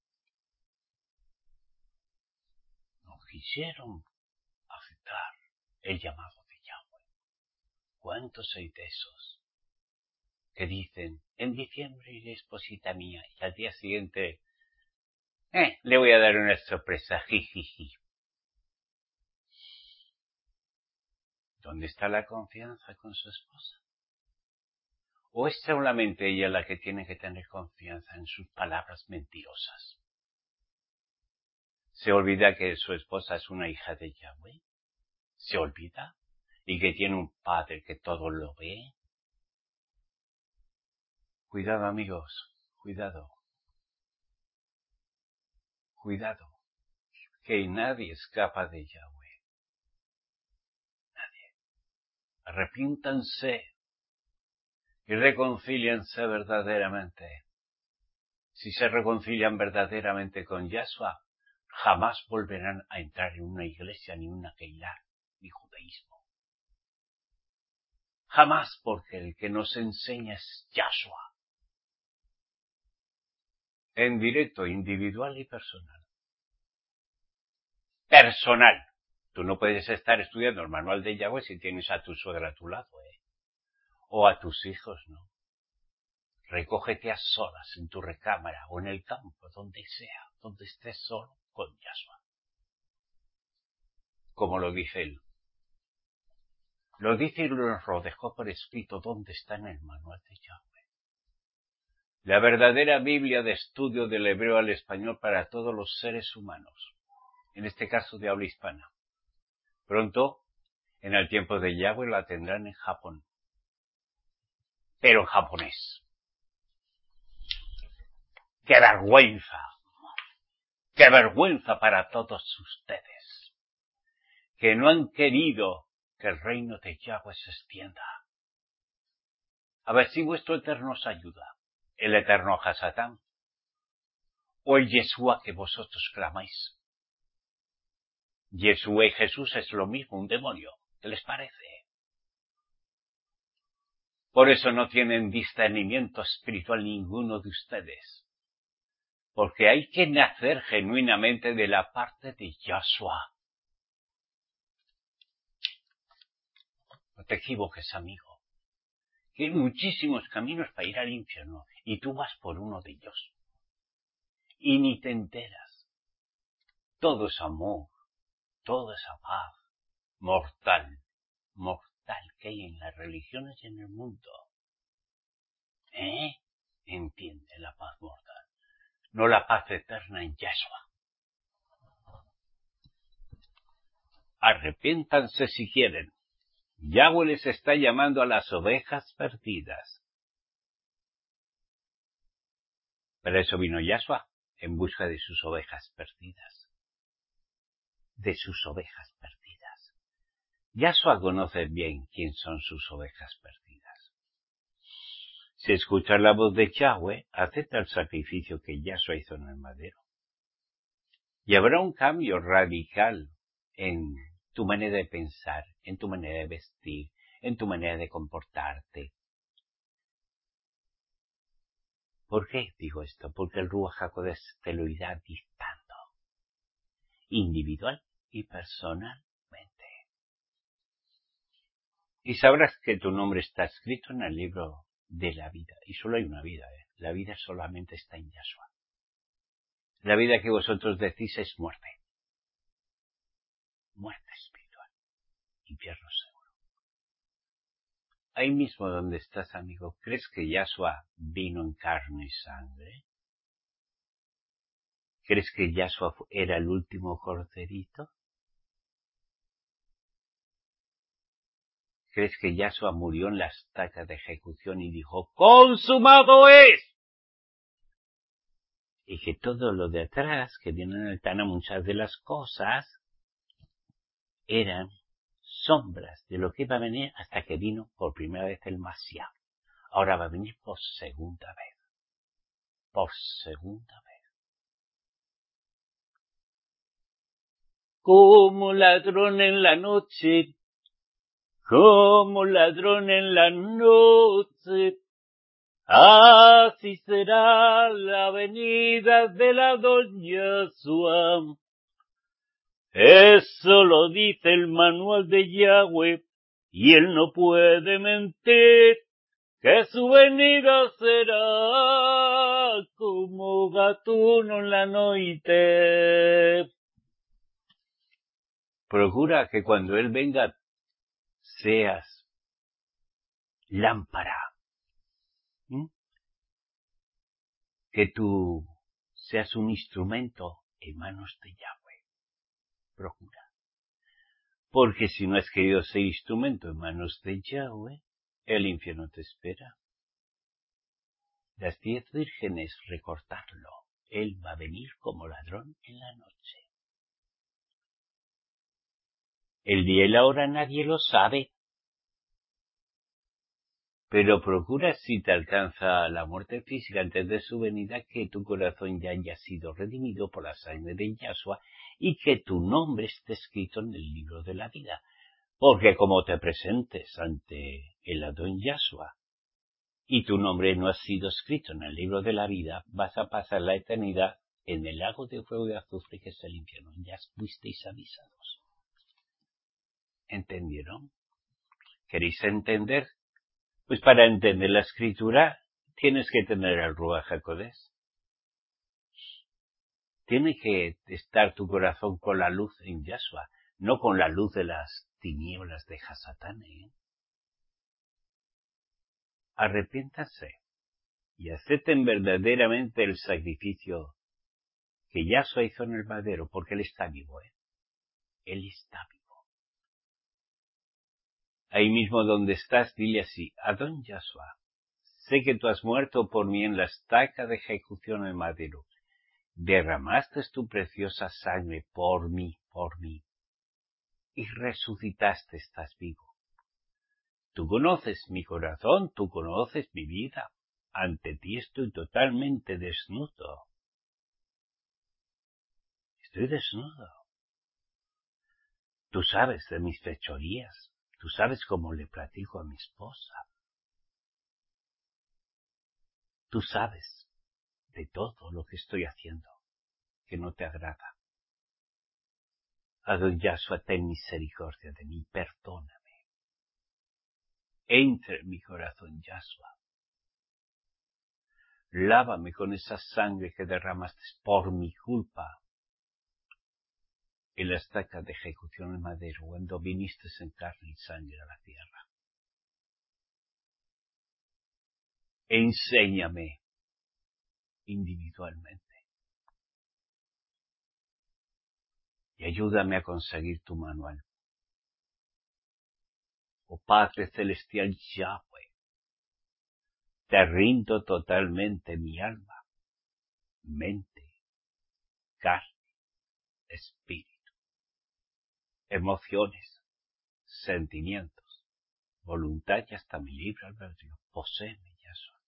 No quisieron aceptar el llamado de Yahweh. ¿Cuántos hay de esos que dicen, en diciembre iré esposita mía, y al día siguiente, le voy a dar una sorpresa, jijiji? ¿Dónde está la confianza con su esposa? ¿O es solamente ella la que tiene que tener confianza en sus palabras mentirosas? ¿Se olvida que su esposa es una hija de Yahweh? ¿Se olvida? ¿Y que tiene un padre que todo lo ve? Cuidado, amigos, cuidado. Cuidado, que nadie escapa de Yahweh. Nadie. Arrepiéntanse y reconcíliense verdaderamente. Si se reconcilian verdaderamente con Yahshua, jamás volverán a entrar en una iglesia, ni una Keilah, ni judaísmo. Jamás, porque el que nos enseña es Yahshua. En directo, individual y personal. Personal. Tú no puedes estar estudiando el manual de Yahweh si tienes a tu suegra a tu lado, o a tus hijos, ¿no? Recógete a solas en tu recámara o en el campo, donde sea, donde estés solo con Yahshua. Como lo dice él. Lo dice y lo dejó por escrito donde está en el manual de Yahweh. La verdadera Biblia de estudio del hebreo al español para todos los seres humanos. En este caso de habla hispana. Pronto, en el tiempo de Yahweh, la tendrán en Japón. Pero en japonés. ¡Qué vergüenza! ¡Qué vergüenza para todos ustedes! Que no han querido que el reino de Yahweh se extienda. A ver si vuestro Eterno os ayuda. El Eterno Hasatán. O el Yeshua que vosotros clamáis. Yeshua y Jesús es lo mismo, un demonio. ¿Qué les parece? Por eso no tienen discernimiento espiritual ninguno de ustedes. Porque hay que nacer genuinamente de la parte de Yahshua. No te equivoques, amigo. Que hay muchísimos caminos para ir al infierno y tú vas por uno de ellos. Y ni te enteras. Todo es amor, todo es paz, mortal que hay en las religiones y en el mundo. Entiende la paz mortal, no la paz eterna en Yahshua. Arrepiéntanse si quieren. Yahweh les está llamando a las ovejas perdidas. Para eso vino Yahshua, en busca de sus ovejas perdidas. De sus ovejas perdidas. Yahshua conoce bien quién son sus ovejas perdidas. Si escuchas la voz de Yahweh, acepta el sacrificio que Yahshua hizo en el madero. Y habrá un cambio radical en tu manera de pensar, en tu manera de vestir, en tu manera de comportarte. ¿Por qué digo esto? Porque el Ruach HaKodesh te lo irá dictando, individual y personalmente. Y sabrás que tu nombre está escrito en el libro de la vida. Y solo hay una vida, La vida solamente está en Yahshua. La vida que vosotros decís es muerte. Muerte espiritual. Infierno seguro. Ahí mismo donde estás, amigo, ¿crees que Yahshua vino en carne y sangre? ¿Crees que Yahshua era el último corderito? ¿Crees que Yahshua murió en la estaca de ejecución y dijo, ¡consumado es! Y que todo lo de atrás, que viene en el Tana, muchas de las cosas, eran sombras de lo que iba a venir hasta que vino por primera vez el Mashiach. Ahora va a venir por segunda vez. Por segunda vez. Como ladrón en la noche, como ladrón en la noche, así será la venida de la doña Yahshua. Eso lo dice el manual de Yahweh, y él no puede mentir, que su venida será como gatuno en la noche. Procura que cuando él venga seas lámpara, que tú seas un instrumento en manos de Yahweh. Procura. Porque si no has querido ser instrumento en manos de Yahweh, el infierno te espera. Las 10 vírgenes, recortarlo. Él va a venir como ladrón en la noche. El día y la hora nadie lo sabe. Pero procura, si te alcanza la muerte física antes de su venida, que tu corazón ya haya sido redimido por la sangre de Yahshua y que tu nombre esté escrito en el libro de la vida. Porque como te presentes ante el Adón Yahshua y tu nombre no ha sido escrito en el libro de la vida, vas a pasar la eternidad en el lago de fuego y azufre que es el infierno. Ya fuisteis avisados. ¿Entendieron? ¿Queréis entender? Pues para entender la escritura tienes que tener el Ruach HaKodesh. Tiene que estar tu corazón con la luz en Yahshua, no con la luz de las tinieblas de Hasatán. Arrepiéntanse y acepten verdaderamente el sacrificio que Yahshua hizo en el madero, porque Él está vivo, Él está vivo. Ahí mismo donde estás, dile así, Adón Yahshua, sé que tú has muerto por mí en la estaca de ejecución en el madero. Derramaste tu preciosa sangre por mí, y resucitaste, estás vivo. Tú conoces mi corazón, tú conoces mi vida. Ante ti estoy totalmente desnudo. Estoy desnudo. Tú sabes de mis fechorías, tú sabes cómo le platico a mi esposa. Tú sabes de todo lo que estoy haciendo que no te agrada. Adon Yahshua, ten misericordia de mí, perdóname. Entra en mi corazón, Yahshua. Lávame con esa sangre que derramaste por mi culpa en la estaca de ejecución en madero, cuando viniste en carne y sangre a la tierra. Enséñame individualmente y ayúdame a conseguir tu manual. Oh Padre Celestial Yahweh, te rindo totalmente mi alma, mente, carne, espíritu, emociones, sentimientos, voluntad y hasta mi libre albedrío. Poséeme, Yahshua.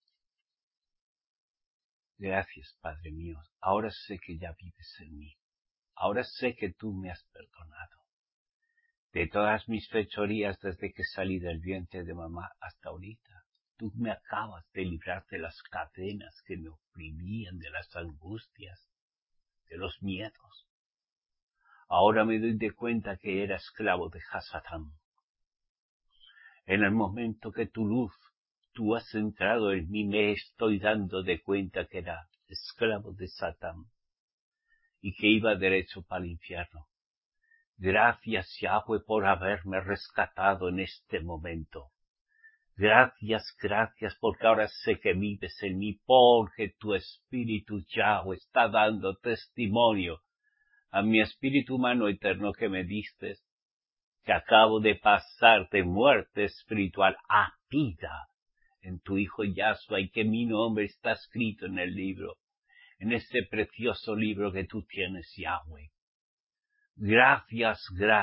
Gracias, Padre mío. Ahora sé que ya vives en mí. Ahora sé que tú me has perdonado. De todas mis fechorías desde que salí del vientre de mamá hasta ahorita, tú me acabas de librar de las cadenas que me oprimían, de las angustias, de los miedos. Ahora me doy de cuenta que era esclavo de Hasatán. En el momento que tu luz, tú has entrado en mí, me estoy dando de cuenta que era esclavo de Satán y que iba derecho para el infierno. Gracias, Yahweh, por haberme rescatado en este momento. Gracias, porque ahora sé que vives en mí, porque tu espíritu, Yahweh, está dando testimonio a mi espíritu humano eterno que me diste, que acabo de pasar de muerte espiritual a vida en tu Hijo Yahshua y que mi nombre está escrito en el libro, en este precioso libro que tú tienes, Yahweh. Gracias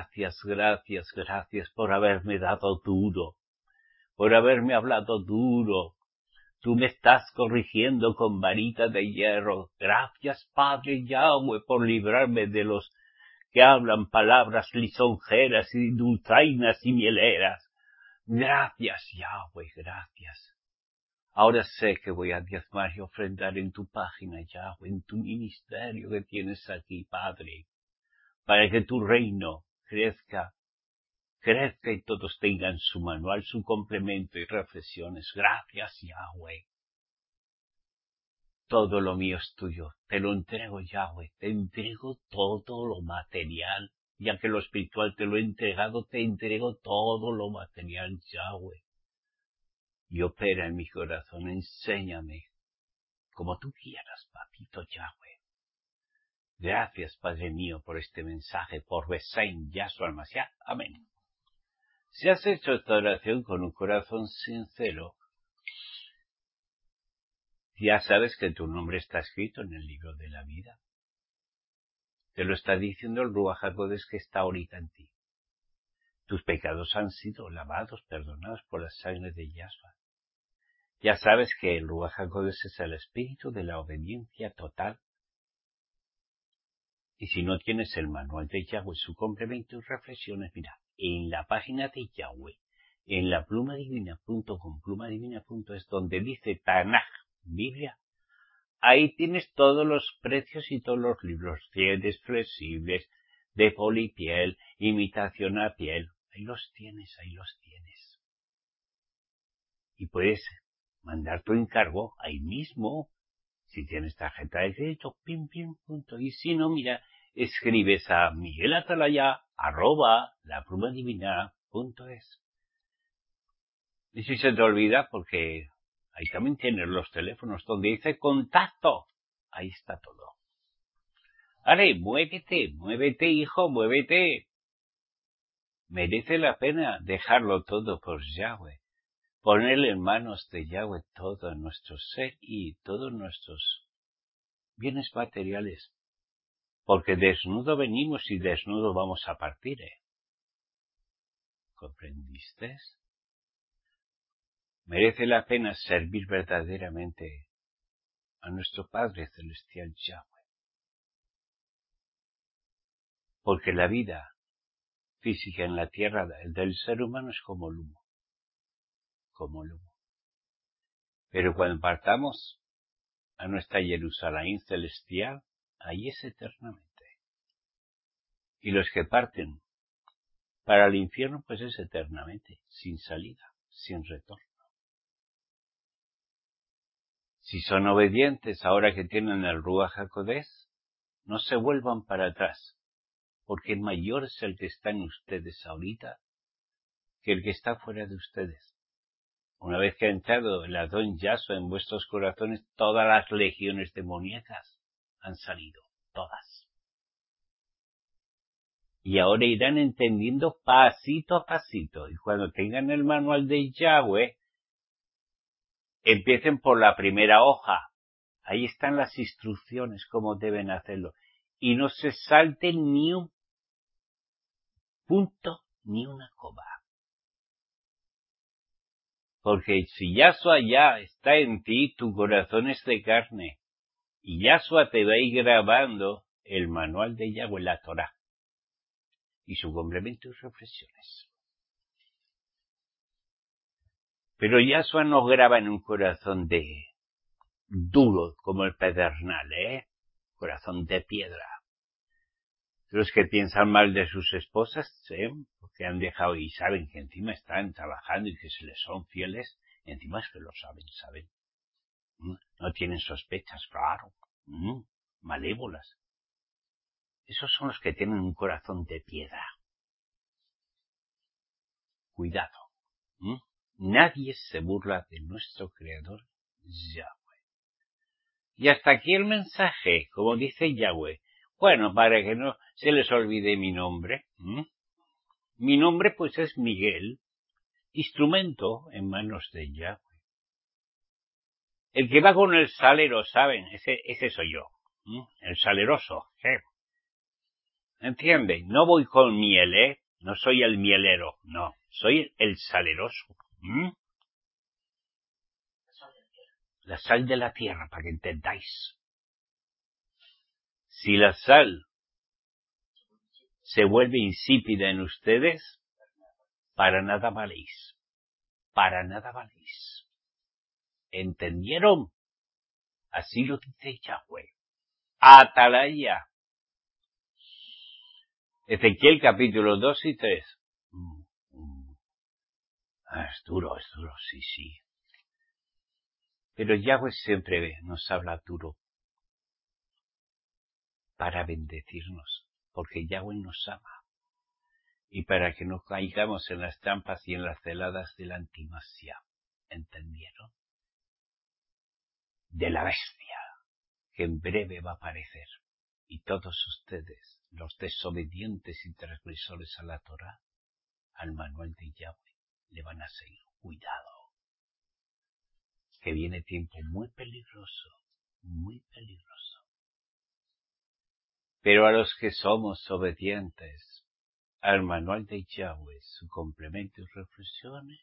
por haberme dado duro, por haberme hablado duro. Tú me estás corrigiendo con varita de hierro. Gracias, Padre Yahweh, por librarme de los que hablan palabras lisonjeras y dulzainas y mieleras. Gracias, Yahweh, gracias. Ahora sé que voy a diezmar y ofrendar en tu página, Yahweh, en tu ministerio que tienes aquí, Padre, para que tu reino crezca y todos tengan su manual, su complemento y reflexiones. Gracias, Yahweh. Todo lo mío es tuyo. Te lo entrego, Yahweh. Te entrego todo lo material. Ya que lo espiritual te lo he entregado, te entrego todo lo material, Yahweh. Y opera en mi corazón. Enséñame como tú quieras, papito Yahweh. Gracias, Padre mío, por este mensaje, por Besain Yahshua Mashiach. Amén. Si has hecho esta oración con un corazón sincero, ya sabes que tu nombre está escrito en el libro de la vida. Te lo está diciendo el Ruach HaKodesh que está ahorita en ti. Tus pecados han sido lavados, perdonados por la sangre de Yahshua. Ya sabes que el Ruach HaKodesh es el espíritu de la obediencia total. Y si no tienes el manual de Yahweh, su complemento y reflexiones, mira, en la página de Yahweh, en la plumadivina.com, plumadivina.es, donde dice Tanaj, Biblia, ahí tienes todos los precios y todos los libros, fieles, flexibles, de polipiel, imitación a piel. Ahí los tienes. Y puedes mandar tu encargo ahí mismo. Si tienes tarjeta de crédito, punto. Y si no, mira, escribes a miguelatalaya@laplumadivina.es. Y si se te olvida, porque ahí también tienes los teléfonos donde dice contacto. Ahí está todo. ¡Ale, muévete, hijo, muévete! Merece la pena dejarlo todo por Yahweh. Ponerle en manos de Yahweh todo nuestro ser y todos nuestros bienes materiales. Porque desnudo venimos y desnudo vamos a partir, ¿eh? ¿Comprendiste? Merece la pena servir verdaderamente a nuestro Padre Celestial Yahweh. Porque la vida física en la tierra del ser humano es como el humo. Como el humo. Pero cuando partamos a nuestra Jerusalén celestial, ahí es eternamente. Y los que parten para el infierno, pues es eternamente, sin salida, sin retorno. Si son obedientes ahora que tienen el Ruach HaKodesh, no se vuelvan para atrás, porque mayor es el que está en ustedes ahorita que el que está fuera de ustedes. Una vez que ha entrado el Adón Yahshua en vuestros corazones, todas las legiones demoníacas han salido, todas. Y ahora irán entendiendo pasito a pasito. Y cuando tengan el manual de Yahweh, empiecen por la primera hoja. Ahí están las instrucciones, cómo deben hacerlo. Y no se salten ni un punto, ni una coma. Porque si Yahshua ya está en ti, tu corazón es de carne. Y Yahshua te va a ir grabando el manual de Yahweh, la Torah. Y su complemento y reflexiones. Pero Yahshua no graba en un corazón duro como el pedernal, corazón de piedra. Los que piensan mal de sus esposas, porque han dejado y saben que encima están trabajando y que se les son fieles, encima es que lo saben. No tienen sospechas, claro, malévolas. Esos son los que tienen un corazón de piedra. Cuidado. Nadie se burla de nuestro Creador Yahweh. Y hasta aquí el mensaje, como dice Yahweh. Bueno, para que no se les olvide mi nombre. Mi nombre pues es Miguel, instrumento en manos de Yahweh. El que va con el salero, ¿saben? Ese soy yo. El saleroso. ¿Entienden? No voy con miel, No soy el mielero, no. Soy el saleroso. La sal de la tierra, para que entendáis. Si la sal se vuelve insípida en ustedes, para nada valéis. Para nada valéis. ¿Entendieron? Así lo dice Yahweh. Atalaya. Ezequiel capítulo 2 y 3. Es duro, sí. Pero Yahweh siempre nos habla duro para bendecirnos, porque Yahweh nos ama. Y para que no caigamos en las trampas y en las celadas de la antimasia. ¿Entendieron? De la bestia, que en breve va a aparecer. Y todos ustedes, los desobedientes y transgresores a la Torah, al manual de Yahweh, le van a seguir. Cuidado, que viene tiempo muy peligroso, muy peligroso. Pero a los que somos obedientes al manual de Yahweh, su complemento y reflexiones,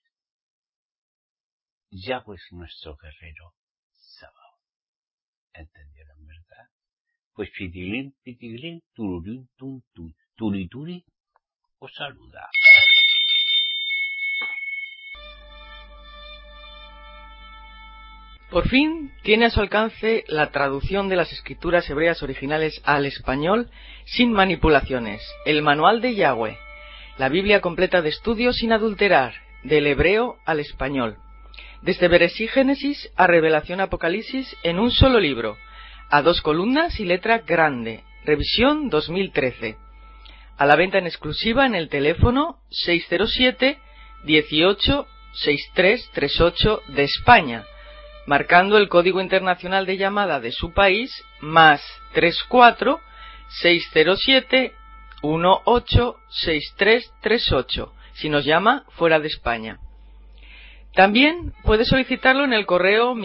Yahweh es nuestro guerrero Sabaoth. ¿Entendieron, verdad? Pues pitilín, tururín, turi, os saluda. Por fin tiene a su alcance la traducción de las escrituras hebreas originales al español sin manipulaciones, el Manual de Yahweh, la Biblia completa de estudio sin adulterar, del hebreo al español, desde Bereshit Génesis a Revelación Apocalipsis en un solo libro, a 2 columnas y letra grande, revisión 2013, a la venta en exclusiva en el teléfono 607 18 6338 de España, marcando el código internacional de llamada de su país, más 34 607 18 6338, si nos llama fuera de España. También puede solicitarlo en el correo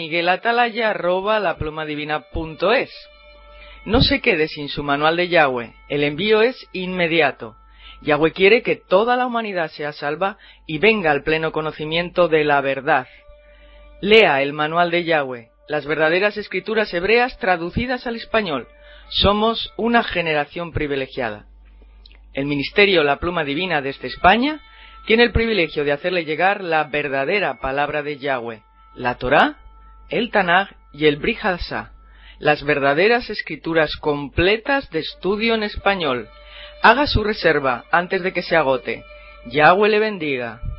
miguelatalaya@laplumadivina.es. No se quede sin su manual de Yahweh, el envío es inmediato. Yahweh quiere que toda la humanidad sea salva y venga al pleno conocimiento de la verdad. Lea el manual de Yahweh, las verdaderas escrituras hebreas traducidas al español. Somos una generación privilegiada. El ministerio La Pluma Divina desde España tiene el privilegio de hacerle llegar la verdadera palabra de Yahweh, la Torá, el Tanaj y el Brit Hadashah, las verdaderas escrituras completas de estudio en español. Haga su reserva antes de que se agote. Yahweh le bendiga.